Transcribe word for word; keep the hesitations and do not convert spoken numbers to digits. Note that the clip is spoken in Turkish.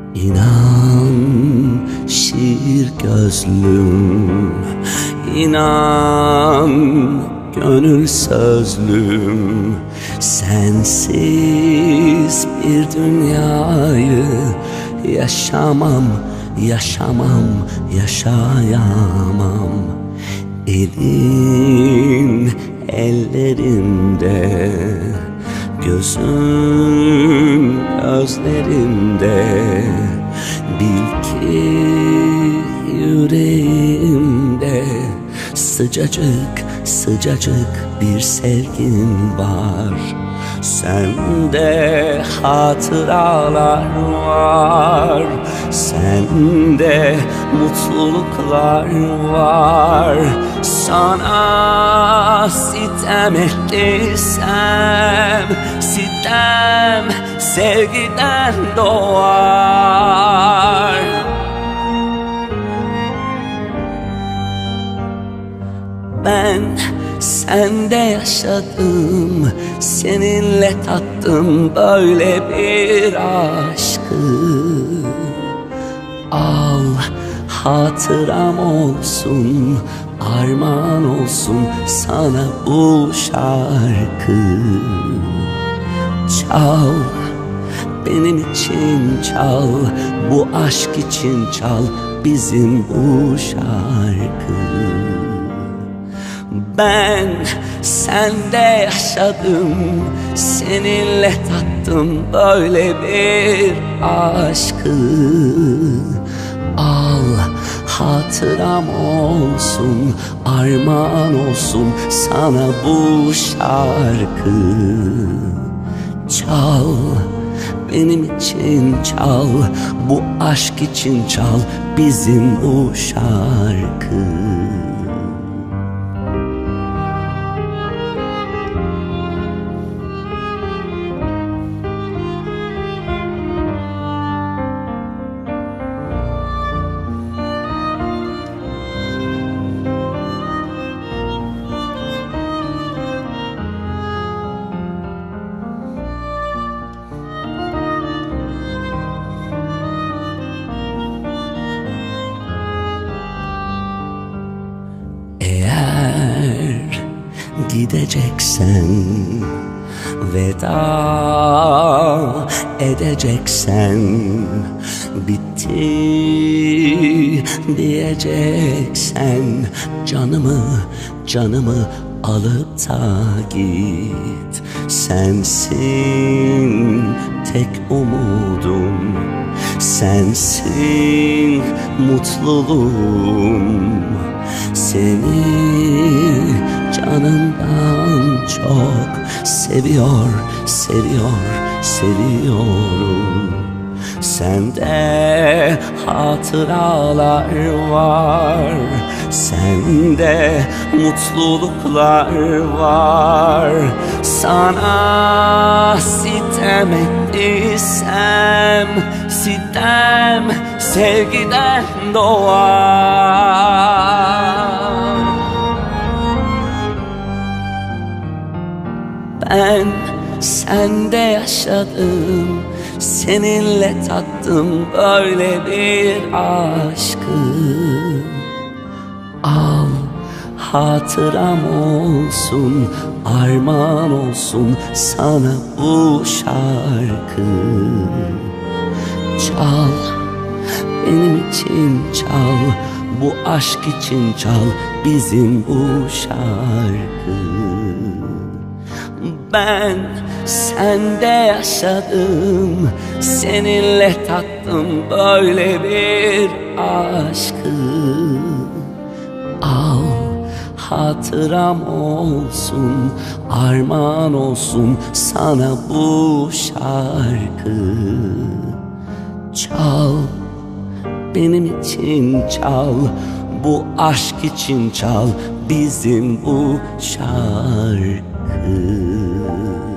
İnan şiir gözlüm, İnan gönül sözlüm, sensiz bir dünyayı yaşamam, yaşamam, yaşayamam. Elin ellerimde, gözün gözlerimde, bil ki yüreğimde sıcacık sıcacık bir sevgin var. Sende hatıralar var, sende mutluluklar var. Sana sitem ettiysem, sitem sevgiden doğar. Ben sende yaşadım, seninle tattım böyle bir aşkı. Al hatıram olsun, armağan olsun sana bu şarkı. Çal, benim için çal, bu aşk için çal bizim bu şarkı. Ben sende yaşadım, seninle tattım böyle bir aşkı. Al hatıram olsun, armağan olsun sana bu şarkı. Çal, benim için çal, bu aşk için çal bizim bu şarkı. Eğer gideceksen, veda edeceksen, bitti diyeceksen, canımı canımı alıp da git. Sensin tek umudum, sensin mutluluğum. Seni canımdan çok seviyor, seviyor, seviyorum. Sende hatıralar var, sende mutluluklar var. Sana sitem ettiysem, sitem sevgiden doğar. Ben sende yaşadım, seninle tattım böyle bir aşkı. Al hatıram olsun, armağan olsun sana bu şarkı. Çal, benim için çal, bu aşk için çal bizim bu şarkı. Ben sende yaşadım, seninle tattım böyle bir aşkı. Al hatıram olsun, armağan olsun sana bu şarkı. Çal, benim için çal, bu aşk için çal bizim bu şarkı.